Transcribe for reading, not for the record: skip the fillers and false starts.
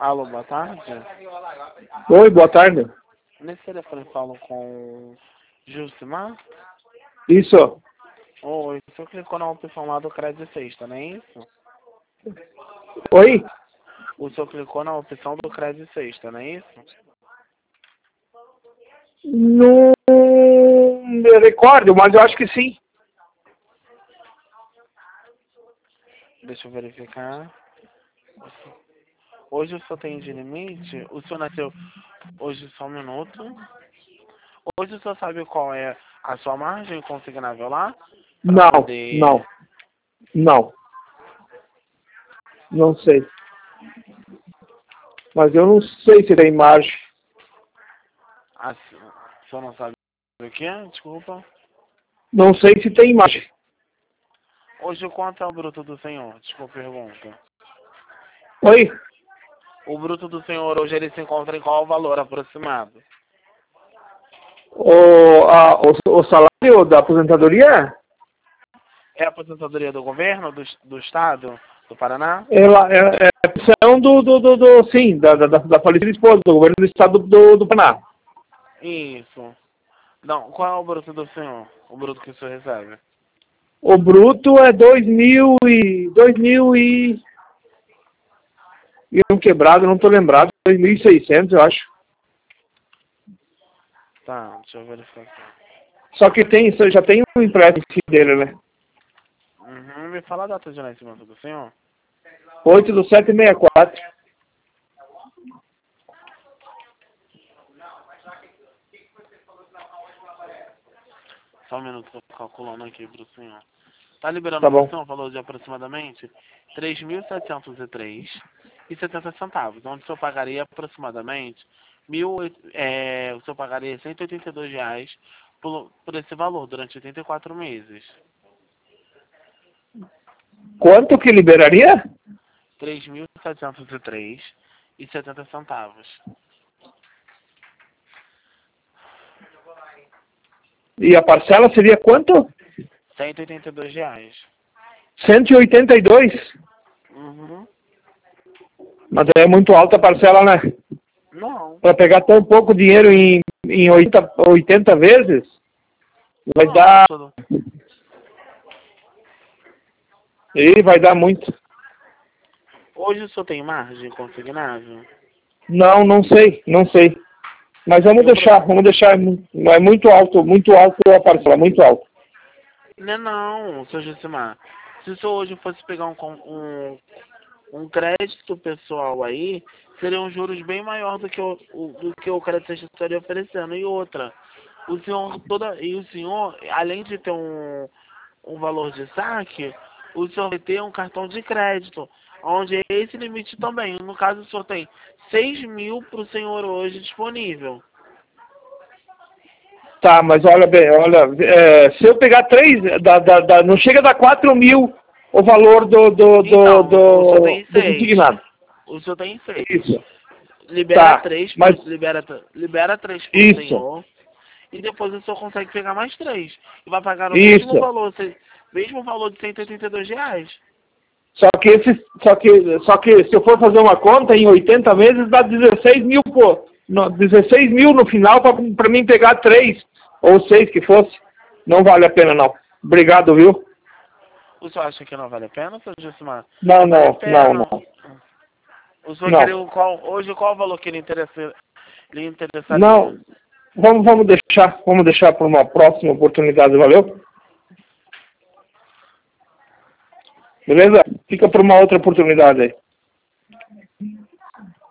Alô, boa tarde. Oi, boa tarde. Nesse telefone falo com Gilcimar. Isso. Oi, o senhor clicou na opção lá do crédito sexta, não é isso? Oi? O senhor clicou na opção do crédito sexta, não é isso? Não me recordo, mas eu acho que sim. Deixa eu verificar. Hoje o senhor tem de limite? O senhor nasceu hoje, só um minuto. Hoje o senhor sabe qual é a sua margem consignável lá? Não, Poder... não. Não sei. Mas eu não sei se tem margem. O senhor não sabe o que? Desculpa. Não sei se tem margem. Hoje quanto é o bruto do senhor? Desculpa a pergunta. Oi? O bruto do senhor hoje ele se encontra em qual valor aproximado? O salário da aposentadoria? É a aposentadoria do governo, do estado, do Paraná? Ela é a opção sim, da falecida esposa, do governo do estado do Paraná. Isso. Não, qual é o bruto do senhor? O bruto que o senhor recebe? O bruto é 2.000 e um quebrado, não estou lembrado, 2.600 eu acho. Tá, deixa eu verificar aqui. Só que já tem um empréstimo dele, né? Uhum, me fala a data de nascimento do senhor. 8/7/64. Só um minuto, tô calculando aqui pro senhor. Tá liberando Tá pro bom. senhor valor de aproximadamente 3.703,70, onde o senhor pagaria aproximadamente o senhor pagaria R$ 182 por esse valor durante 84 meses. Quanto que liberaria? 3.703,70. E a parcela seria quanto? R$ 182. 182? Uhum. Mas é muito alta a parcela, né? Não. Para pegar tão pouco dinheiro em 80 vezes, vai dar... vai dar muito. Hoje o senhor tem margem consignável? Não sei. Mas vamos deixar. É muito alto a parcela, muito alto. Não, seu Josimar. Se o senhor hoje fosse pegar um crédito pessoal aí, seriam juros bem maior do que o crédito sexta estaria oferecendo. E outra, o senhor, além de ter um valor de saque, o senhor vai ter um cartão de crédito, onde é esse limite também. No caso, o senhor tem 6.000 para o senhor hoje disponível. Tá, mas olha, se eu pegar 3, não chega a dar 4.000 o valor Então, o senhor tem do 6. consignado. O senhor tem 6. Isso. Libera Tá, 3, mas... libera 3 pro Isso. senhor. E depois o senhor consegue pegar mais 3. E vai pagar o Isso. mesmo valor de R$ 182. Só que se eu for fazer uma conta em 80 vezes dá 16.000, pô. 16.000 no final para mim pegar 3 ou 6 que fosse. Não vale a pena não. Obrigado, viu? O senhor acha que não vale a pena, seu Josimar? Não. O senhor Não. queria hoje qual o valor que lhe interessaria? Não. Vamos deixar para uma próxima oportunidade, valeu? Beleza? Fica para uma outra oportunidade aí.